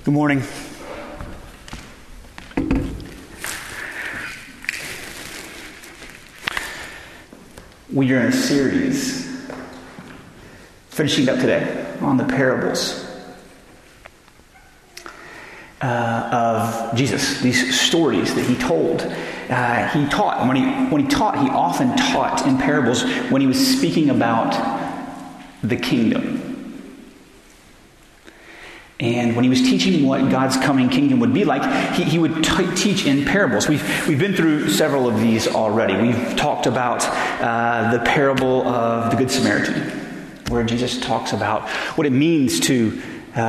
Good morning. We are in a series, finishing up today, on the parables of Jesus, these stories that he told. He taught, and when he taught, he often taught in parables when he was speaking about the kingdom. And when he was teaching what God's coming kingdom would be like, he would teach in parables. We've been through several of these already. We've talked about the parable of the Good Samaritan, where Jesus talks about what it means to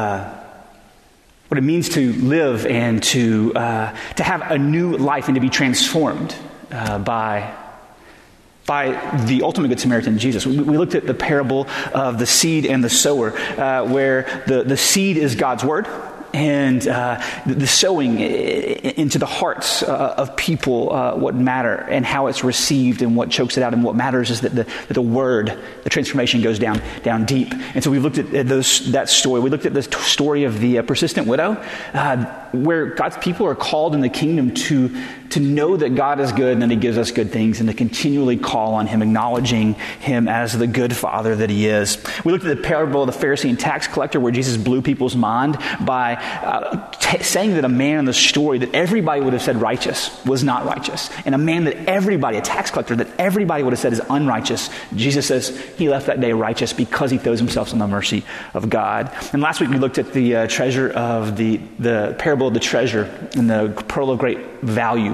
live and to have a new life and to be transformed by the ultimate Good Samaritan, Jesus. We looked at the parable of the seed and the sower, where the seed is God's word, and the sowing into the hearts of people what matter and how it's received and what chokes it out. And what matters is that the word, the transformation goes down deep. And so we looked at that story. We looked at the story of the persistent widow, where God's people are called in the kingdom to know that God is good and that he gives us good things, and to continually call on him, acknowledging him as the good father that he is. We looked at the parable of the Pharisee and tax collector, where Jesus blew people's mind by saying that a man in the story that everybody would have said righteous was not righteous, and a man that a tax collector that everybody would have said is unrighteous, Jesus says he left that day righteous because he throws himself on the mercy of God. And last week we looked at the treasure of the parable of the treasure and the pearl of great value.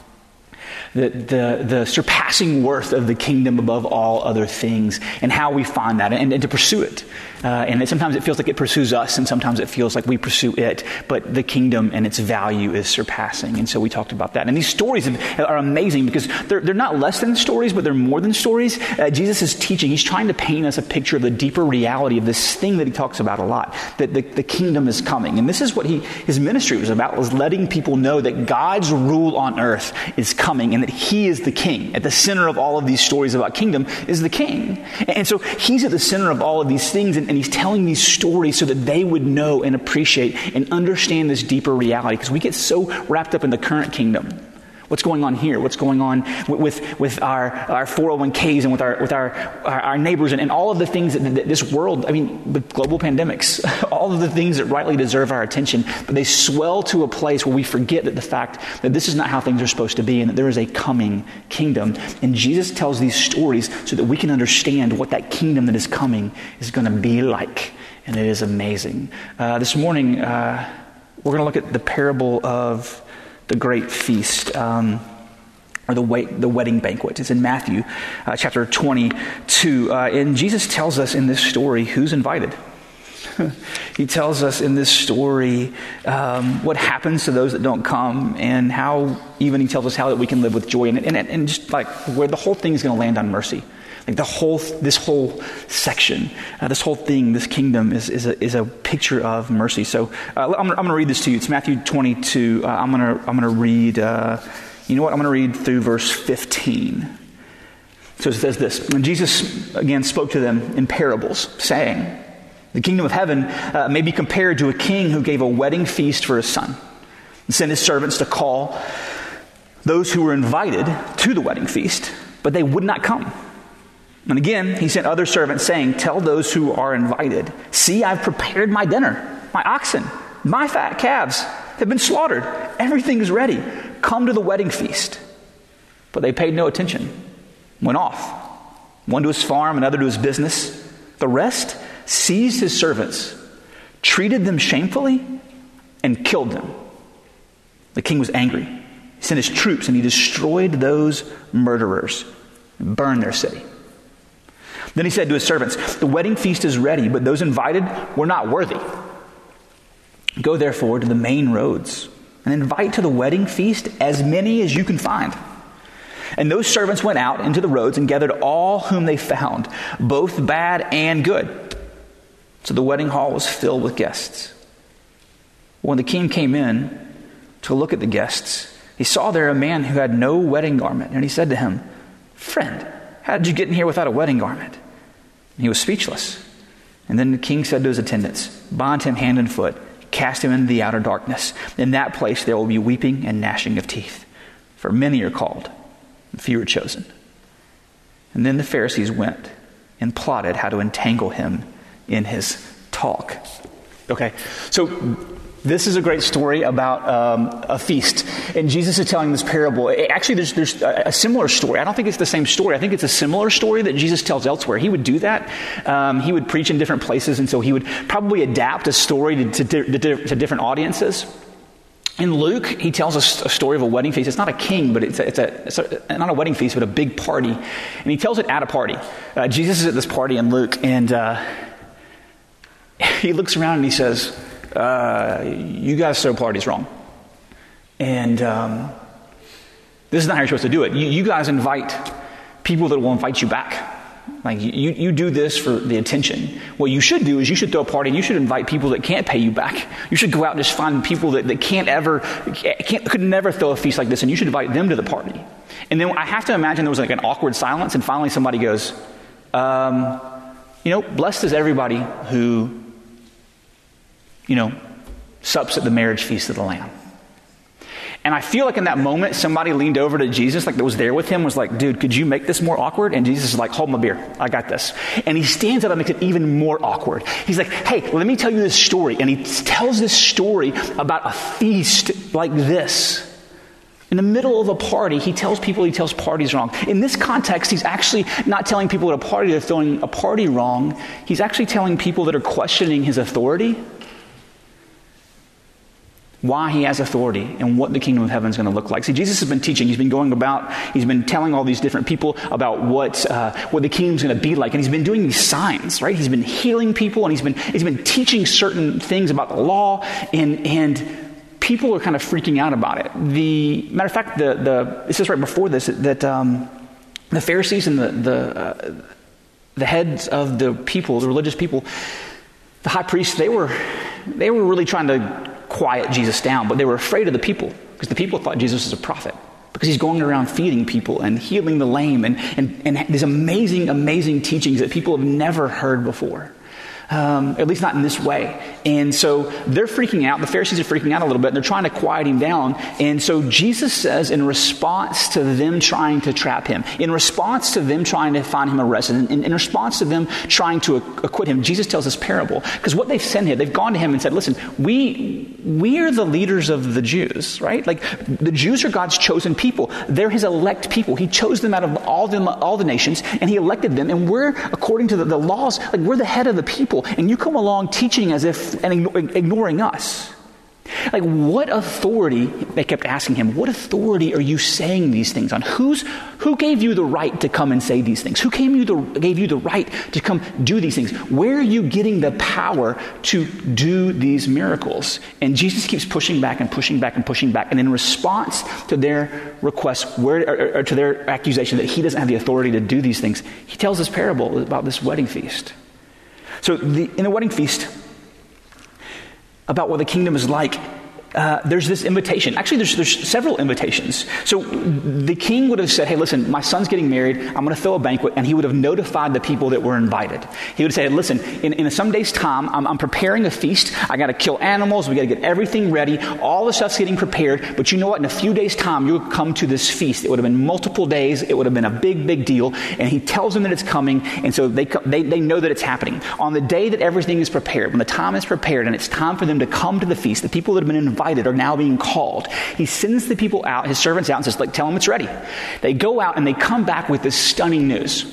The surpassing worth of the kingdom above all other things, and how we find that and to pursue it. And sometimes it feels like it pursues us, and sometimes it feels like we pursue it, but the kingdom and its value is surpassing. And so we talked about that. And these stories are amazing because they're not less than stories, but they're more than stories. Jesus is teaching. He's trying to paint us a picture of the deeper reality of this thing that he talks about a lot, that the kingdom is coming. And this is what his ministry was about, was letting people know that God's rule on earth is coming, and that he is the king. At the center of all of these stories about kingdom is the king. And so he's at the center of all of these things, and he's telling these stories so that they would know and appreciate and understand this deeper reality, because we get so wrapped up in the current kingdom. What's going on here? What's going on with our 401ks and with our neighbors and all of the things that this world, with global pandemics, all of the things that rightly deserve our attention, but they swell to a place where we forget that the fact that this is not how things are supposed to be, and that there is a coming kingdom. And Jesus tells these stories so that we can understand what that kingdom that is coming is going to be like. And it is amazing. This morning, we're going to look at the parable of the great feast, or the wedding banquet. It's in Matthew chapter 22. And Jesus tells us in this story who's invited. He tells us in this story what happens to those that don't come, and how even he tells us how that we can live with joy in it, and just like where the whole thing is going to land on mercy. Like this whole section, this whole thing, this kingdom is a picture of mercy. So I'm going to read this to you. It's Matthew 22. I'm going to read. I'm going to read through verse 15. So it says this: When Jesus again spoke to them in parables, saying, "The kingdom of heaven may be compared to a king who gave a wedding feast for his son, and sent his servants to call those who were invited to the wedding feast, but they would not come. And again, he sent other servants, saying, 'Tell those who are invited, see, I've prepared my dinner. My oxen, my fat calves have been slaughtered. Everything is ready. Come to the wedding feast.' But they paid no attention, went off, one to his farm, another to his business. The rest seized his servants, treated them shamefully, and killed them. The king was angry. He sent his troops, and he destroyed those murderers and burned their city. Then he said to his servants, 'The wedding feast is ready, but those invited were not worthy. Go therefore to the main roads and invite to the wedding feast as many as you can find.' And those servants went out into the roads and gathered all whom they found, both bad and good. So the wedding hall was filled with guests. When the king came in to look at the guests, he saw there a man who had no wedding garment. And he said to him, 'Friend, how did you get in here without a wedding garment?' And he was speechless. And then the king said to his attendants, 'Bind him hand and foot, cast him into the outer darkness. In that place there will be weeping and gnashing of teeth. For many are called, and few are chosen. And then the Pharisees went and plotted how to entangle him in his talk. Okay, so this is a great story about a feast. And Jesus is telling this parable. Actually, there's a similar story. I don't think it's the same story. I think it's a similar story that Jesus tells elsewhere. He would do that. He would preach in different places, and so he would probably adapt a story to different audiences. In Luke, he tells us a story of a wedding feast. It's not a king, but it's not a wedding feast, but a big party. And he tells it at a party. Jesus is at this party in Luke, and he looks around and he says, you guys throw parties wrong. And this is not how you're supposed to do it. You guys invite people that will invite you back. Like, you do this for the attention. What you should do is you should throw a party and you should invite people that can't pay you back. You should go out and just find people that could never throw a feast like this, and you should invite them to the party. And then I have to imagine there was like an awkward silence, and finally somebody goes, blessed is everybody who, sups at the marriage feast of the Lamb. And I feel like in that moment, somebody leaned over to Jesus, like that was there with him, was like, dude, could you make this more awkward? And Jesus is like, hold my beer. I got this. And he stands up and makes it even more awkward. He's like, hey, let me tell you this story. And he tells this story about a feast like this. In the middle of a party, he tells parties wrong. In this context, he's actually not telling people at a party they're throwing a party wrong. He's actually telling people that are questioning his authority why he has authority and what the kingdom of heaven is going to look like. See, Jesus has been teaching. He's been he's been telling all these different people about what the kingdom is going to be like. And he's been doing these signs, right? He's been healing people, and he's been teaching certain things about the law, and people are kind of freaking out about it. The matter of fact, it says right before this that the Pharisees and the heads of the people, the religious people, the high priests, they were really trying to quiet Jesus down, but they were afraid of the people because the people thought Jesus was a prophet because he's going around feeding people and healing the lame and these amazing teachings that people have never heard before. At least not in this way. And so they're freaking out. The Pharisees are freaking out a little bit, and they're trying to quiet him down. And so Jesus says, in response to them trying to trap him, in response to them trying to find him arrested, in response to them trying to acquit him, Jesus tells this parable. Because what they've said here, they've gone to him and said, listen, we are the leaders of the Jews, right? Like, the Jews are God's chosen people. They're his elect people. He chose them out of all the nations, and he elected them. And we're, according to the laws, like, we're the head of the people. And you come along teaching as if and ignoring us. Like, what authority, they kept asking him, what authority are you saying these things on? Who gave you the right to come and say these things? Who gave you the right to come do these things? Where are you getting the power to do these miracles? And Jesus keeps pushing back and pushing back and pushing back. And in response to their request, or to their accusation that he doesn't have the authority to do these things, he tells this parable about this wedding feast. So in the wedding feast, about what the kingdom is like, there's this invitation. Actually, there's several invitations. So the king would have said, hey, listen, my son's getting married. I'm going to throw a banquet. And he would have notified the people that were invited. He would have said, listen, in some days' time, I'm preparing a feast. I got to kill animals. We got to get everything ready. All the stuff's getting prepared. But you know what? In a few days' time, you'll come to this feast. It would have been multiple days. It would have been a big deal. And he tells them that it's coming. And so they know that it's happening. On the day that everything is prepared, when the time is prepared and it's time for them to come to the feast, the people that have been invited are now being called. He sends the people out, his servants out, and says, tell them it's ready. They go out and they come back with this stunning news.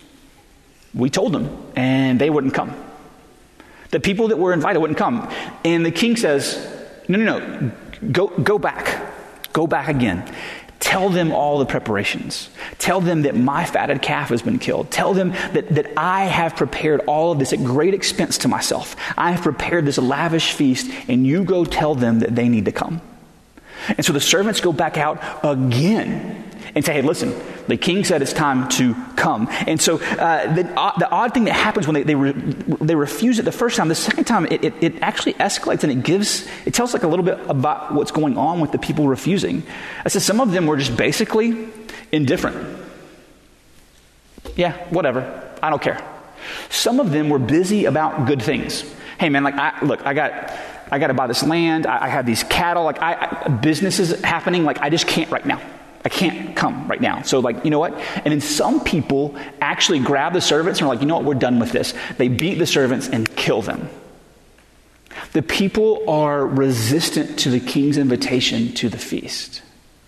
We told them, and they wouldn't come. The people that were invited wouldn't come. And the king says, no, go back. Go back again. Tell them all the preparations. Tell them that my fatted calf has been killed. Tell them that I have prepared all of this at great expense to myself. I have prepared this lavish feast, and you go tell them that they need to come. And so the servants go back out again and say, hey, listen, the king said it's time to come. And so the odd thing that happens when they refuse it the first time, the second time it actually escalates, and it tells like a little bit about what's going on with the people refusing. I said some of them were just basically indifferent. Yeah, whatever. I don't care. Some of them were busy about good things. Hey man, I got I got to buy this land. I have these cattle. Like business is happening. Like I just can't right now. I can't come right now. So like, you know what? And then some people actually grab the servants and are like, you know what? We're done with this. They beat the servants and kill them. The people are resistant to the king's invitation to the feast.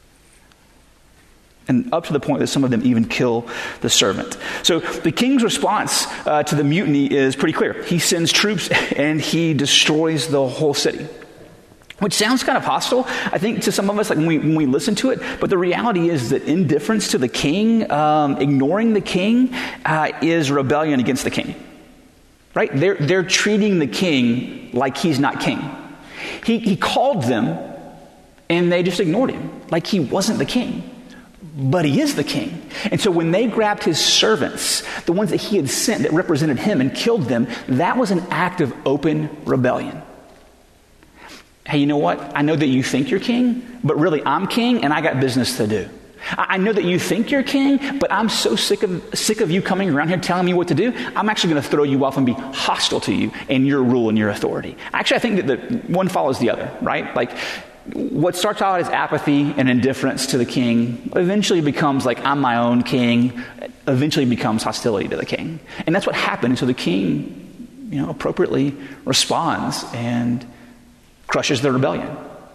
And up to the point that some of them even kill the servant. So the king's response to the mutiny is pretty clear. He sends troops and he destroys the whole city. Which sounds kind of hostile, I think, to some of us, like when we listen to it. But the reality is that indifference to the king, ignoring the king, is rebellion against the king. Right? They're treating the king like he's not king. He called them, and they just ignored him, like he wasn't the king. But he is the king. And so when they grabbed his servants, the ones that he had sent that represented him, and killed them, that was an act of open rebellion. Hey, you know what? I know that you think you're king, but really I'm king and I got business to do. I know that you think you're king, but I'm so sick of you coming around here telling me what to do. I'm actually going to throw you off and be hostile to you and your rule and your authority. Actually, I think that one follows the other, right? Like what starts out as apathy and indifference to the king eventually becomes like, I'm my own king, eventually becomes hostility to the king. And that's what happened. And so the king, appropriately responds and crushes the rebellion.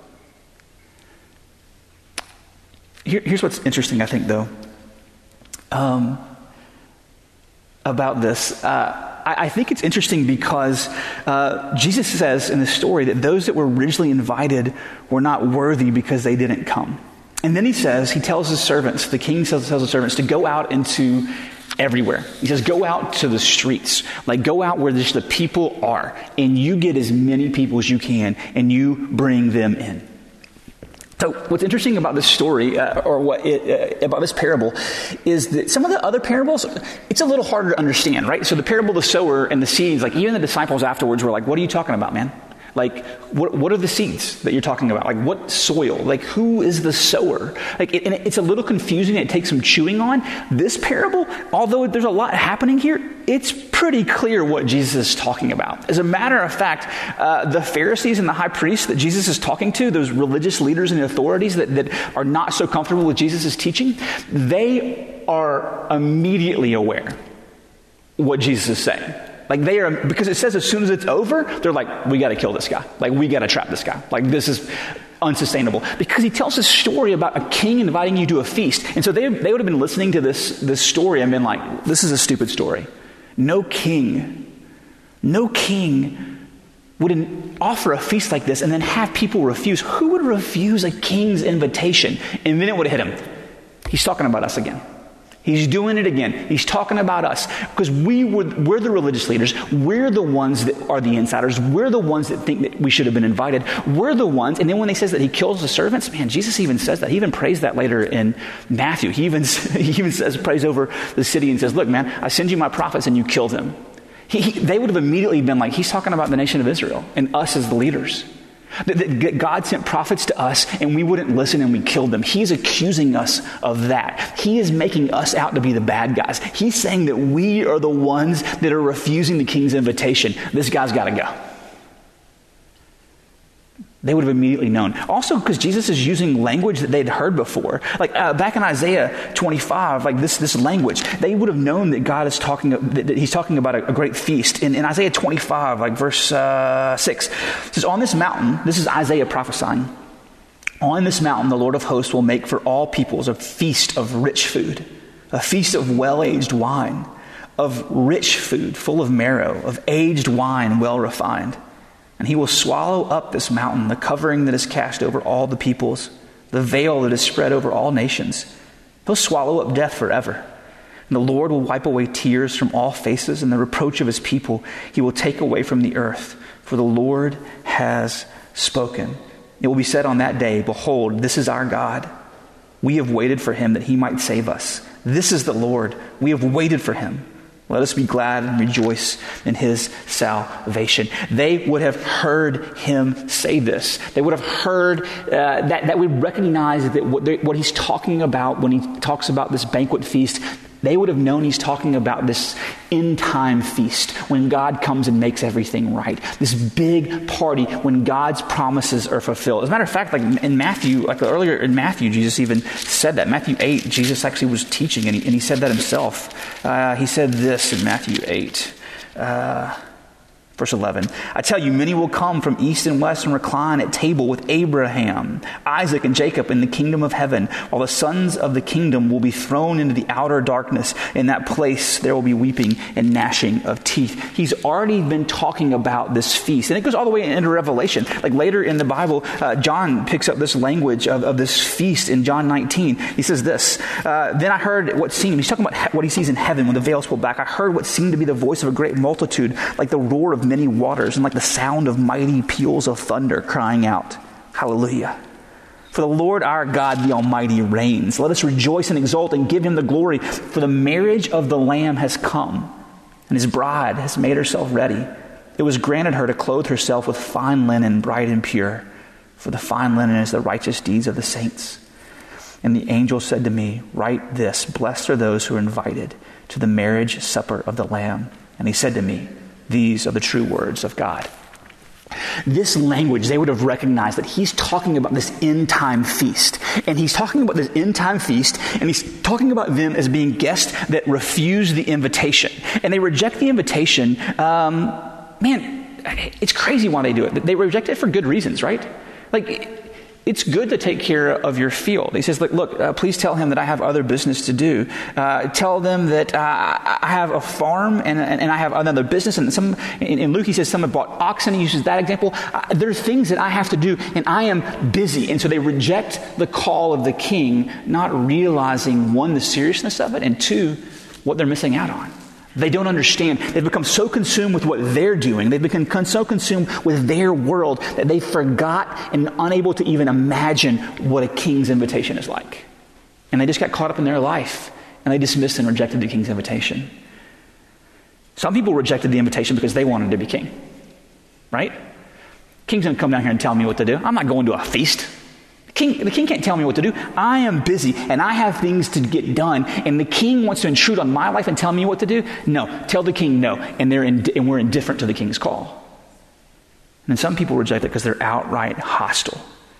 Here's what's interesting, I think, though, about this. I think it's interesting because Jesus says in the story that those that were originally invited were not worthy because they didn't come. And then he tells his servants, the king tells his servants to go out into everywhere. He says, go out to the streets, like go out where the people are, and you get as many people as you can, and you bring them in. So what's interesting about this story, about this parable, is that some of the other parables, it's a little harder to understand, right? So the parable of the sower and the seeds, like even the disciples afterwards were like, what are you talking about, man? Like, what are the seeds that you're talking about? Like, what soil? Like, who is the sower? Like, and it's a little confusing. It takes some chewing on. This parable, although there's a lot happening here, it's pretty clear what Jesus is talking about. As a matter of fact, the Pharisees and the high priests that Jesus is talking to, those religious leaders and authorities that are not so comfortable with Jesus' teaching, they are immediately aware what Jesus is saying. Like they are, because it says as soon as it's over, they're like, we got to kill this guy. Like we got to trap this guy. Like this is unsustainable. Because he tells this story about a king inviting you to a feast. And so they would have been listening to this story and been like, this is a stupid story. No king would offer a feast like this and then have people refuse. Who would refuse a king's invitation? And then it would have hit him. He's talking about us again. He's doing it again. He's talking about us because we're the religious leaders. We're the ones that are the insiders. We're the ones that think that we should have been invited. We're the ones. And then when he says that he kills the servants, man, Jesus even says that. He even prays that later in Matthew. He even prays over the city and says, look, man, I send you my prophets and you kill them. They would have immediately been like, he's talking about the nation of Israel and us as the leaders. That God sent prophets to us and we wouldn't listen and we killed them. He's accusing us of that. He is making us out to be the bad guys. He's saying that we are the ones that are refusing the king's invitation. This guy's got to go. They would have immediately known. Also because Jesus is using language that they'd heard before. Like back in Isaiah 25, like this language, they would have known that God is talking, that he's talking about a great feast. In Isaiah 25, like verse 6, it says, on this mountain, this is Isaiah prophesying, on this mountain the Lord of hosts will make for all peoples a feast of rich food, a feast of well-aged wine, of rich food full of marrow, of aged wine well refined. And he will swallow up this mountain, the covering that is cast over all the peoples, the veil that is spread over all nations. He'll swallow up death forever. And the Lord will wipe away tears from all faces, and the reproach of his people he will take away from the earth. For the Lord has spoken. It will be said on that day, behold, this is our God. We have waited for him that he might save us. This is the Lord. We have waited for him. Let us be glad and rejoice in his salvation. They would have heard him say this. They would have heard that we recognize that what he's talking about when he talks about this banquet feast they would have known he's talking about this end-time feast when God comes and makes everything right. This big party when God's promises are fulfilled. As a matter of fact, like in Matthew, like earlier in Matthew, Jesus even said that. Matthew 8, Jesus actually was teaching, and he said that himself. He said this in Matthew 8. Verse 11, I tell you, many will come from east and west and recline at table with Abraham, Isaac, and Jacob in the kingdom of heaven, while the sons of the kingdom will be thrown into the outer darkness. In that place, there will be weeping and gnashing of teeth. He's already been talking about this feast. And it goes all the way into Revelation. Like later in the Bible, John picks up this language of this feast in John 19. He says this, then I heard what seemed, he's talking about what he sees in heaven when the veil's pulled back. I heard what seemed to be the voice of a great multitude, like the roar of many waters and like the sound of mighty peals of thunder, crying out, Hallelujah. For the Lord our God, the Almighty, reigns. Let us rejoice and exult and give him the glory, for the marriage of the Lamb has come, and his bride has made herself ready. It was granted her to clothe herself with fine linen, bright and pure, for the fine linen is the righteous deeds of the saints. And the angel said to me, write this, blessed are those who are invited to the marriage supper of the Lamb. And he said to me, these are the true words of God. This language, they would have recognized that he's talking about this end-time feast. And he's talking about this end-time feast, and he's talking about them as being guests that refuse the invitation. And they reject the invitation. It's crazy why they do it. They reject it for good reasons, right? Like, it's good to take care of your field. He says, look, please tell him that I have other business to do. Tell them that I have a farm and I have another business. And in Luke, he says someone bought oxen. He uses that example. There are things that I have to do, and I am busy. And so they reject the call of the king, not realizing, one, the seriousness of it, and two, what they're missing out on. They don't understand. They've become so consumed with what they're doing. They've become so consumed with their world that they forgot and unable to even imagine what a king's invitation is like. And they just got caught up in their life, and they dismissed and rejected the king's invitation. Some people rejected the invitation because they wanted to be king, right? King's going to come down here and tell me what to do. I'm not going to a feast. The king can't tell me what to do. I am busy and I have things to get done, and the king wants to intrude on my life and tell me what to do? No. Tell the king no, and we're indifferent to the king's call. And some people reject it because they're outright hostile.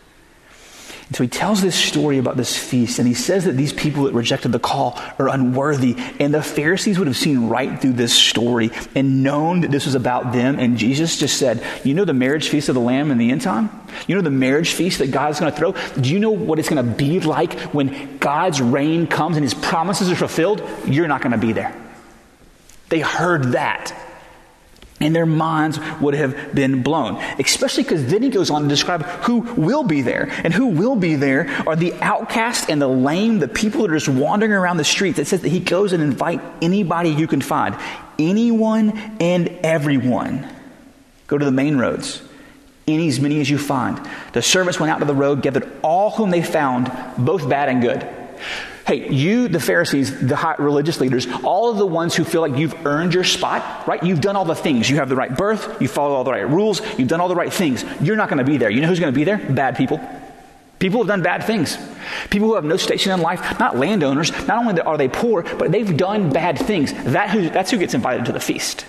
And so he tells this story about this feast, and he says that these people that rejected the call are unworthy. And the Pharisees would have seen right through this story and known that this was about them. And Jesus just said, you know the marriage feast of the Lamb in the end time? You know the marriage feast that God's going to throw? Do you know what it's going to be like when God's reign comes and his promises are fulfilled? You're not going to be there. They heard that, and their minds would have been blown. Especially because then he goes on to describe who will be there. And who will be there are the outcast and the lame, the people that are just wandering around the streets. It says that he goes and invite anybody you can find. Anyone and everyone. Go to the main roads. As many as you find. The servants went out to the road, gathered all whom they found, both bad and good. Hey, you, the Pharisees, the high religious leaders, all of the ones who feel like you've earned your spot, right? You've done all the things. You have the right birth. You follow all the right rules. You've done all the right things. You're not going to be there. You know who's going to be there? Bad people. People who have done bad things. People who have no station in life, not landowners. Not only are they poor, but they've done bad things. That's who gets invited to the feast.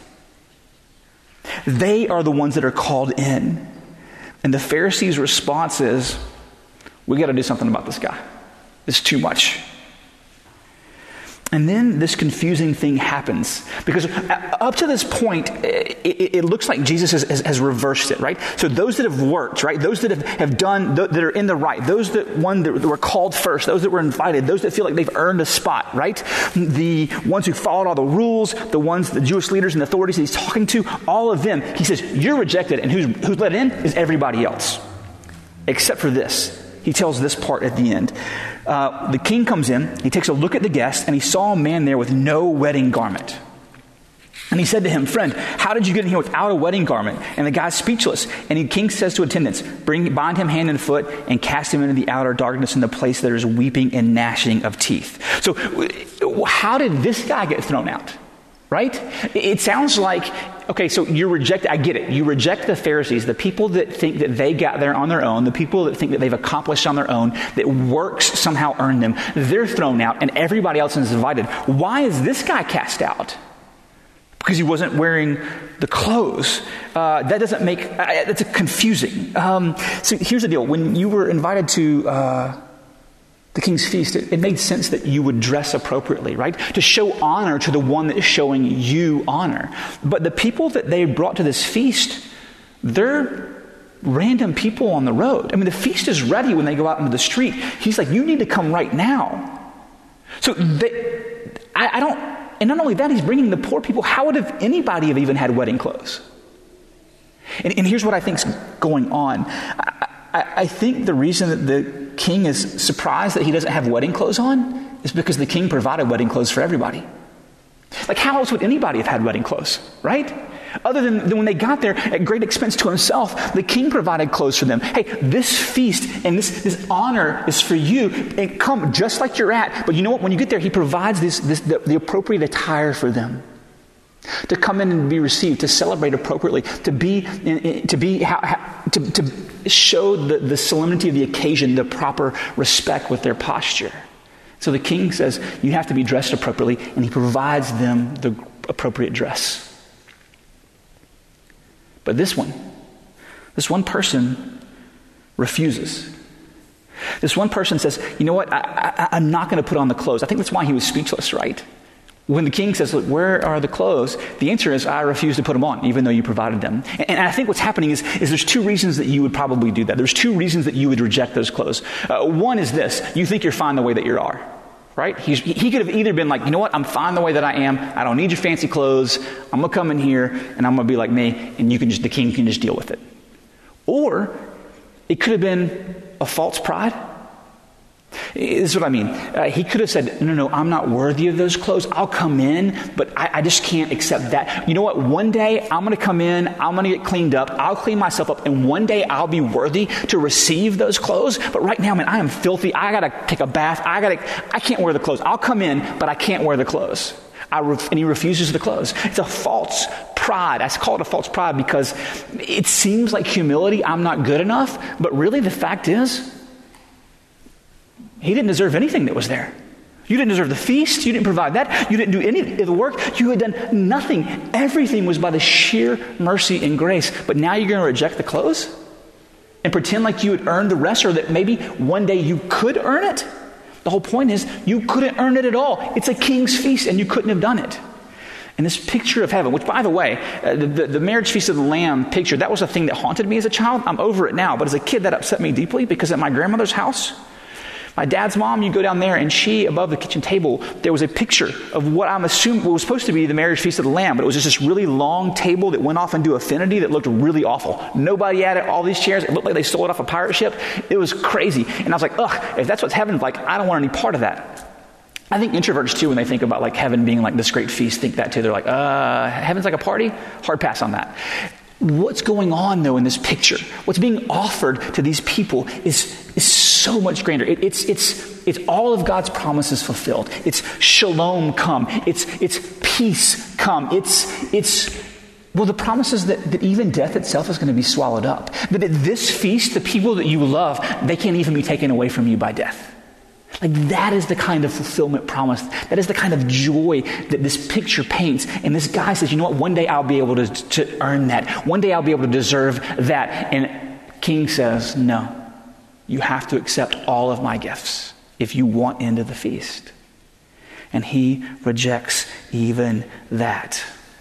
They are the ones that are called in. And the Pharisees' response is, we got to do something about this guy. It's too much. And then this confusing thing happens, because up to this point, it looks like Jesus has reversed it, right? So those that have worked, right? Those that have done, that are in the right, those that were called first, those that were invited, those that feel like they've earned a spot, right? The ones who followed all the rules, the Jewish leaders and authorities that he's talking to, all of them, he says, you're rejected, and who's let in is everybody else. Except for this. He tells this part at the end. The king comes in, he takes a look at the guest, and he saw a man there with no wedding garment. And he said to him, friend, how did you get in here without a wedding garment? And the guy's speechless. And the king says to attendants, bind him hand and foot and cast him into the outer darkness in the place there is weeping and gnashing of teeth. So how did this guy get thrown out? right? It sounds like, okay, so you reject, I get it. You reject the Pharisees, the people that think that they got there on their own, the people that think that they've accomplished on their own, that works somehow earned them. They're thrown out and everybody else is invited. Why is this guy cast out? Because he wasn't wearing the clothes. That doesn't make, that's confusing. So here's the deal. When you were invited to the King's Feast, it made sense that you would dress appropriately, right? To show honor to the one that is showing you honor. But the people that they brought to this feast, they're random people on the road. I mean, the feast is ready when they go out into the street. He's like, you need to come right now. So I don't, and not only that, he's bringing the poor people. How would have anybody have even had wedding clothes? And here's what I think's going on. I think the reason that the king is surprised that he doesn't have wedding clothes on is because the king provided wedding clothes for everybody. Like, how else would anybody have had wedding clothes, right? Other than when they got there at great expense to himself, the king provided clothes for them. Hey, this feast and this honor is for you, and come just like you're at. But you know what? When you get there, he provides the appropriate attire for them. To come in and be received, to celebrate appropriately, to show the solemnity of the occasion, the proper respect with their posture. So the king says, you have to be dressed appropriately, and he provides them the appropriate dress. But this one person refuses. This one person says, you know what, I'm not going to put on the clothes. I think that's why he was speechless, right? When the king says, look, where are the clothes? The answer is, I refuse to put them on, even though you provided them. And I think what's happening is there's two reasons that you would probably do that. There's two reasons that you would reject those clothes. One is this: you think you're fine the way that you are, right? He could have either been like, you know what, I'm fine the way that I am. I don't need your fancy clothes. I'm going to come in here and I'm going to be like me, and the king can just deal with it. Or it could have been a false pride. This is what I mean. He could have said, no, I'm not worthy of those clothes. I'll come in, but I just can't accept that. You know what? One day I'm going to come in, I'm going to get cleaned up, I'll clean myself up, and one day I'll be worthy to receive those clothes. But right now, man, I am filthy. I got to take a bath. I can't wear the clothes. I'll come in, but I can't wear the clothes. And he refuses the clothes. It's a false pride. I call it a false pride because it seems like humility. I'm not good enough. But really, the fact is, he didn't deserve anything that was there. You didn't deserve the feast. You didn't provide that. You didn't do any of the work. You had done nothing. Everything was by the sheer mercy and grace. But now you're going to reject the clothes and pretend like you had earned the rest, or that maybe one day you could earn it? The whole point is you couldn't earn it at all. It's a king's feast and you couldn't have done it. And this picture of heaven, which, by the way, the marriage feast of the Lamb picture, that was a thing that haunted me as a child. I'm over it now. But as a kid, that upset me deeply, because at my grandmother's house, my dad's mom, you go down there, and she, above the kitchen table, there was a picture of what I'm assuming was supposed to be the marriage feast of the Lamb, but it was just this really long table that went off into affinity that looked really awful. Nobody had it, all these chairs. It looked like they stole it off a pirate ship. It was crazy. And I was like, ugh, if that's what's heaven's like, I don't want any part of that. I think introverts, too, when they think about like heaven being like this great feast, think that too. They're like, heaven's like a party? Hard pass on that. What's going on, though, in this picture? What's being offered to these people is so much grander. It's all of God's promises fulfilled. It's shalom come. It's peace come. It's the promises that even death itself is going to be swallowed up. That at this feast, the people that you love, they can't even be taken away from you by death. Like, that is the kind of fulfillment promise. That is the kind of joy that this picture paints. And this guy says, you know what? One day I'll be able to earn that. One day I'll be able to deserve that. And King says, no, you have to accept all of my gifts if you want into the feast. And he rejects even that.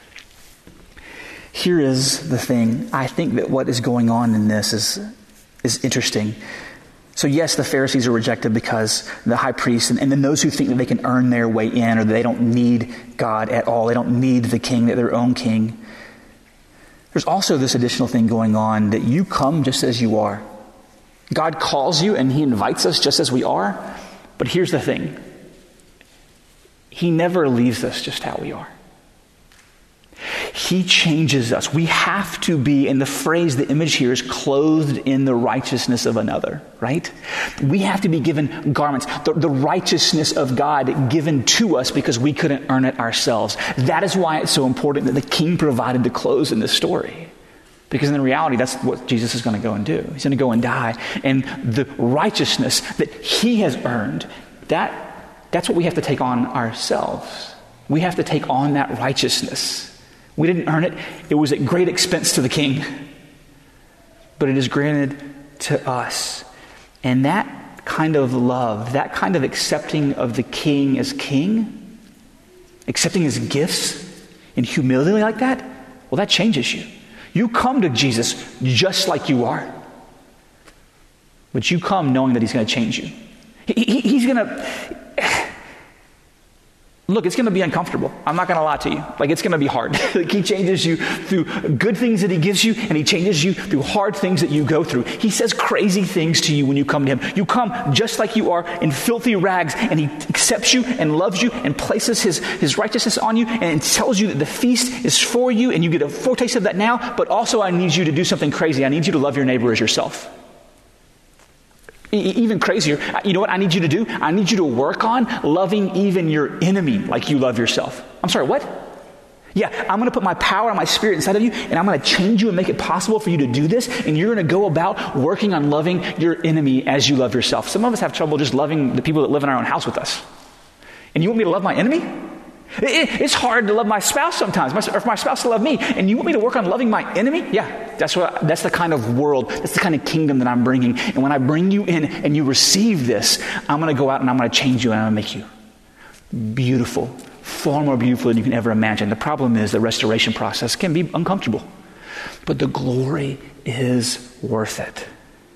Here is the thing. I think that what is going on in this is interesting. So yes, the Pharisees are rejected because the high priest, and then those who think that they can earn their way in, or that they don't need God at all, they don't need the king, their own king. There's also this additional thing going on, that you come just as you are. God calls you and he invites us just as we are. But here's the thing. He never leaves us just how we are. He changes us. We have to be, and the phrase, the image here is clothed in the righteousness of another, right? We have to be given garments, the righteousness of God given to us because we couldn't earn it ourselves. That is why it's so important that the king provided the clothes in this story. Because in reality, that's what Jesus is going to go and do. He's going to go and die. And the righteousness that he has earned, that's what we have to take on ourselves. We have to take on that righteousness. We didn't earn it. It was at great expense to the king. But it is granted to us. And that kind of love, that kind of accepting of the king as king, accepting his gifts in humility like that, well, that changes you. You come to Jesus just like you are. But you come knowing that he's going to change you. He's going to... Look, it's going to be uncomfortable. I'm not going to lie to you. Like, it's going to be hard. Like, he changes you through good things that he gives you, and he changes you through hard things that you go through. He says crazy things to you when you come to him. You come just like you are in filthy rags, and he accepts you and loves you and places his righteousness on you and tells you that the feast is for you, and you get a foretaste of that now, but also I need you to do something crazy. I need you to love your neighbor as yourself. Even crazier, you know what I need you to do? I need you to work on loving even your enemy like you love yourself. I'm sorry, what? Yeah, I'm going to put my power and my spirit inside of you, and I'm going to change you and make it possible for you to do this, and you're going to go about working on loving your enemy as you love yourself. Some of us have trouble just loving the people that live in our own house with us. And you want me to love my enemy? It's hard to love my spouse sometimes, or for my spouse to love me. And you want me to work on loving my enemy? Yeah, that's the kind of world, that's the kind of kingdom that I'm bringing. And when I bring you in and you receive this, I'm going to go out and I'm going to change you and I'm going to make you beautiful, far more beautiful than you can ever imagine. The problem is the restoration process can be uncomfortable, but the glory is worth it.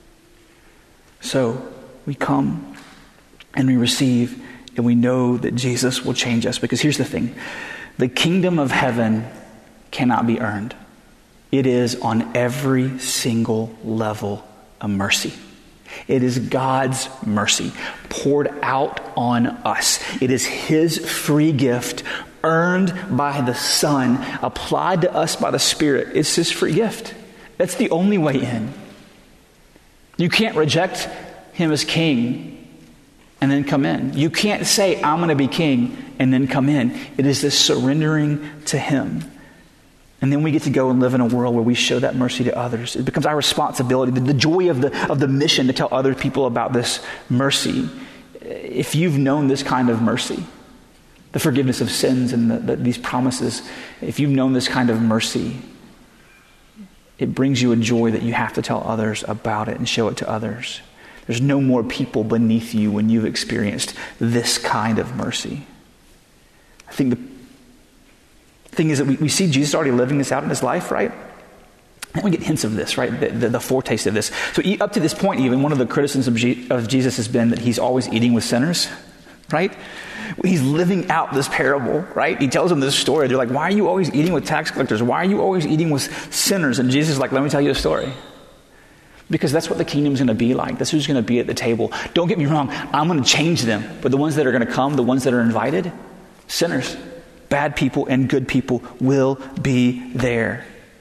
So we come and we receive, and we know that Jesus will change us. Because here's the thing. The kingdom of heaven cannot be earned. It is on every single level a mercy. It is God's mercy poured out on us. It is his free gift earned by the Son, applied to us by the Spirit. It's his free gift. That's the only way in. You can't reject him as king and then come in. You can't say, I'm going to be king, and then come in. It is this surrendering to him. And then we get to go and live in a world where we show that mercy to others. It becomes our responsibility, the joy of the mission to tell other people about this mercy. If you've known this kind of mercy, the forgiveness of sins and these promises, if you've known this kind of mercy, it brings you a joy that you have to tell others about it and show it to others. There's no more people beneath you when you've experienced this kind of mercy. I think the thing is that we see Jesus already living this out in his life, right? And we get hints of this, right? The foretaste of this. So up to this point, even, one of the criticisms of Jesus has been that he's always eating with sinners, right? He's living out this parable, right? He tells them this story. They're like, why are you always eating with tax collectors? Why are you always eating with sinners? And Jesus is like, let me tell you a story. Because that's what the kingdom's going to be like. That's who's going to be at the table. Don't get me wrong. I'm going to change them. But the ones that are going to come, the ones that are invited, sinners, bad people and good people will be there.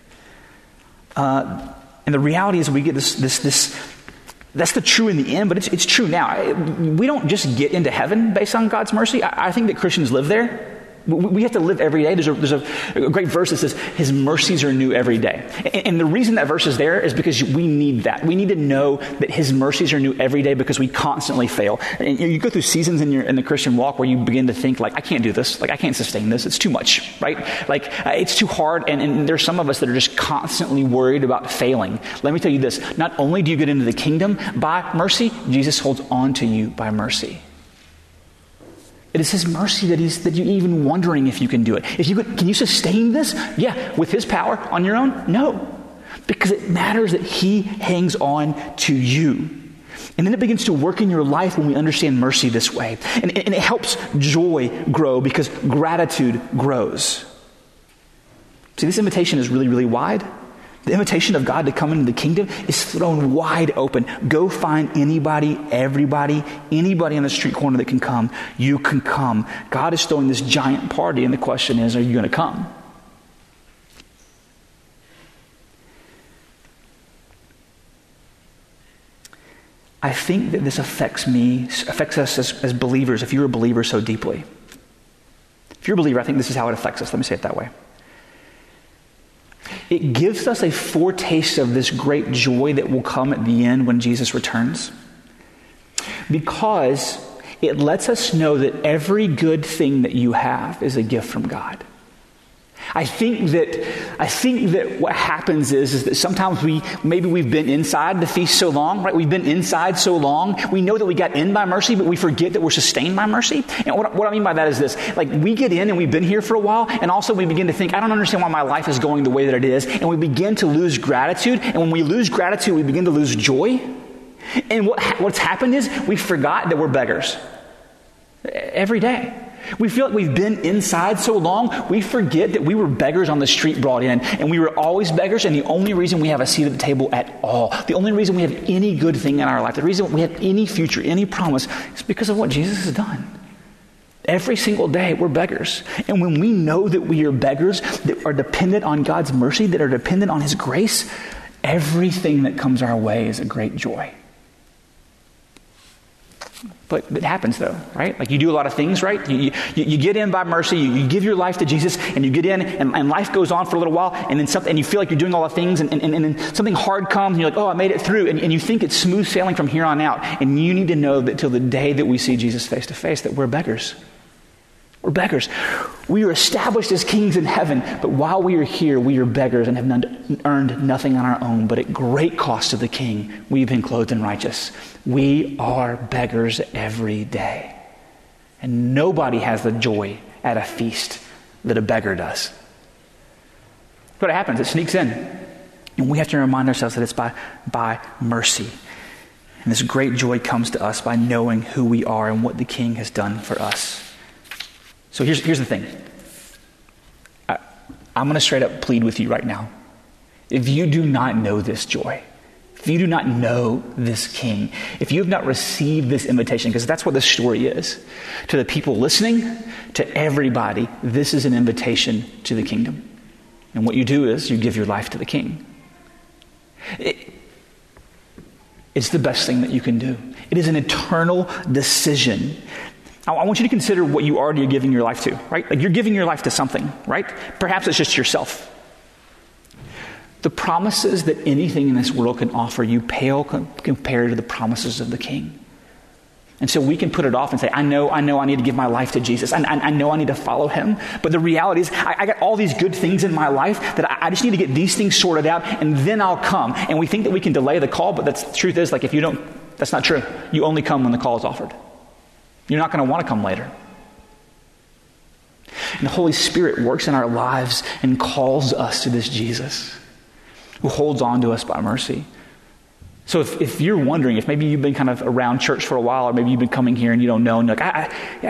And the reality is we get this. That's the true in the end, but it's true now. We don't just get into heaven based on God's mercy. I think that Christians live there. We have to live every day. There's a great verse that says, his mercies are new every day. And the reason that verse is there is because we need that. We need to know that his mercies are new every day because we constantly fail. And you go through seasons in the Christian walk where you begin to think, like, I can't do this. Like, I can't sustain this. It's too much, right? Like, it's too hard. And there's some of us that are just constantly worried about failing. Let me tell you this. Not only do you get into the kingdom by mercy, Jesus holds on to you by mercy. It is his mercy that you're even wondering if you can do it. Can you sustain this? Yeah. With his power on your own? No. Because it matters that he hangs on to you. And then it begins to work in your life when we understand mercy this way. And it helps joy grow because gratitude grows. See, this invitation is really, really wide. The invitation of God to come into the kingdom is thrown wide open. Go find anybody, everybody, anybody on the street corner that can come. You can come. God is throwing this giant party, and the question is, are you going to come? I think that this affects us as believers, if you're a believer, so deeply. If you're a believer, I think this is how it affects us. Let me say it that way. It gives us a foretaste of this great joy that will come at the end when Jesus returns, because it lets us know that every good thing that you have is a gift from God. I think that what happens is that sometimes we've been inside the feast so long, right? We've been inside so long. We know that we got in by mercy, but we forget that we're sustained by mercy. And what I mean by that is this: like, we get in and we've been here for a while, and also we begin to think, I don't understand why my life is going the way that it is, and we begin to lose gratitude. And when we lose gratitude, we begin to lose joy. And what's happened is we forgot that we're beggars every day. We feel like we've been inside so long, we forget that we were beggars on the street brought in, and we were always beggars, and the only reason we have a seat at the table at all, the only reason we have any good thing in our life, the reason we have any future, any promise, is because of what Jesus has done. Every single day, we're beggars. And when we know that we are beggars, that are dependent on God's mercy, that are dependent on His grace, everything that comes our way is a great joy. But it happens though, right? Like, you do a lot of things, right? You get in by mercy, you give your life to Jesus, and you get in, and life goes on for a little while, and then and you feel like you're doing all the things, and then something hard comes, and you're like, oh, I made it through, and you think it's smooth sailing from here on out. And you need to know that till the day that we see Jesus face to face, that we're beggars. We're beggars. We are established as kings in heaven, but while we are here, we are beggars and have earned nothing on our own, but at great cost to the King, we've been clothed in righteousness. We are beggars every day. And nobody has the joy at a feast that a beggar does. But it happens. It sneaks in. And we have to remind ourselves that it's by mercy. And this great joy comes to us by knowing who we are and what the King has done for us. So here's the thing. I'm going to straight up plead with you right now. If you do not know this joy, if you do not know this King, if you have not received this invitation, because that's what this story is, to the people listening, to everybody, this is an invitation to the kingdom. And what you do is you give your life to the King. It's the best thing that you can do. It is an eternal decision. I want you to consider what you already are giving your life to, right? Like, you're giving your life to something, right? Perhaps it's just yourself. The promises that anything in this world can offer you pale compared to the promises of the King. And so we can put it off and say, I know I need to give my life to Jesus. I know I need to follow Him. But the reality is, I got all these good things in my life that I just need to get these things sorted out, and then I'll come. And we think that we can delay the call, but the truth is, like, if you don't, that's not true. You only come when the call is offered. You're not going to want to come later. And the Holy Spirit works in our lives and calls us to this Jesus who holds on to us by mercy. So if you're wondering, if maybe you've been kind of around church for a while, or maybe you've been coming here and you don't know, and you're like,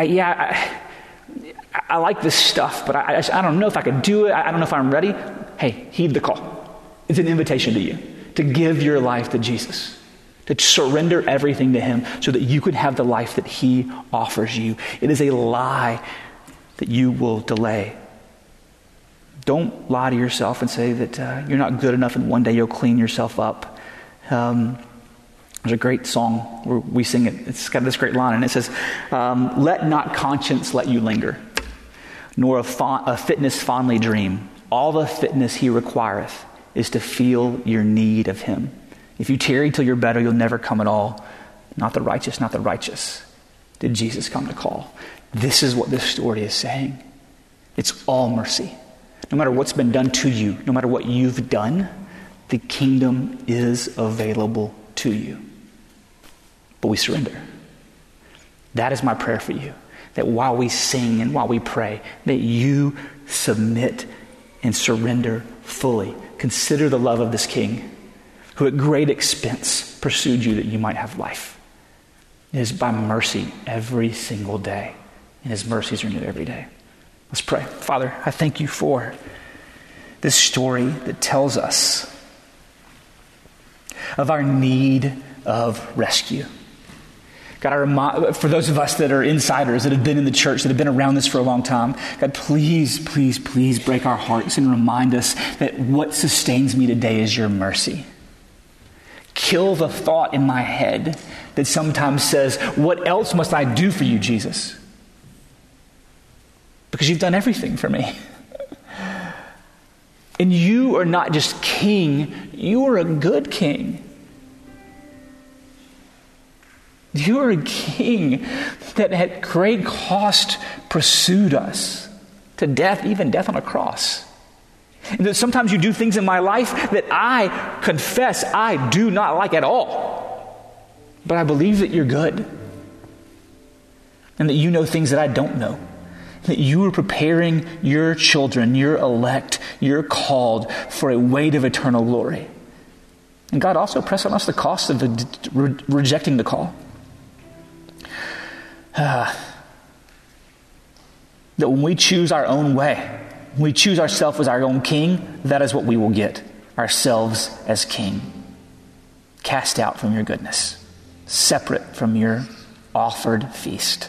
I like this stuff, but I don't know if I could do it. I don't know if I'm ready. Hey, heed the call. It's an invitation to you to give your life to Jesus, to surrender everything to Him so that you could have the life that He offers you. It is a lie that you will delay. Don't lie to yourself and say that you're not good enough and one day you'll clean yourself up. There's a great song where we sing it. It's got this great line, and it says, let not conscience let you linger, nor a fitness fondly dream. All the fitness He requireth is to feel your need of Him. If you tarry till you're better, you'll never come at all. Not the righteous, not the righteous did Jesus come to call. This is what this story is saying. It's all mercy. No matter what's been done to you, no matter what you've done, the kingdom is available to you. But we surrender. That is my prayer for you. That while we sing and while we pray, that you submit and surrender fully. Consider the love of this King, who at great expense pursued you that you might have life. It is by mercy every single day, and His mercies are new every day. Let's pray. Father, I thank You for this story that tells us of our need of rescue. God, for those of us that are insiders, that have been in the church, that have been around this for a long time, God, please, please, please break our hearts and remind us that what sustains me today is Your mercy. Kill the thought in my head that sometimes says, what else must I do for you, Jesus? Because you've done everything for me. And you are not just king, you are a good king. You are a king that at great cost pursued us to death, even death on a cross. And that sometimes you do things in my life that I confess I do not like at all. But I believe that you're good. And that you know things that I don't know. That you are preparing your children, your elect, your called for a weight of eternal glory. And God also pressed on us the cost of rejecting the call. That when we choose our own way, when we choose ourselves as our own king, that is what we will get. Ourselves as king. Cast out from your goodness. Separate from your offered feast.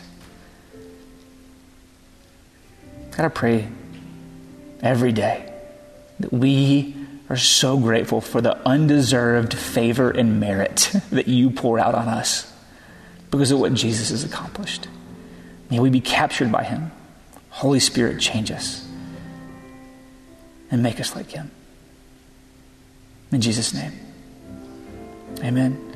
God, I pray every day that we are so grateful for the undeserved favor and merit that you pour out on us because of what Jesus has accomplished. May we be captured by him. Holy Spirit, change us and make us like him. In Jesus' name, amen.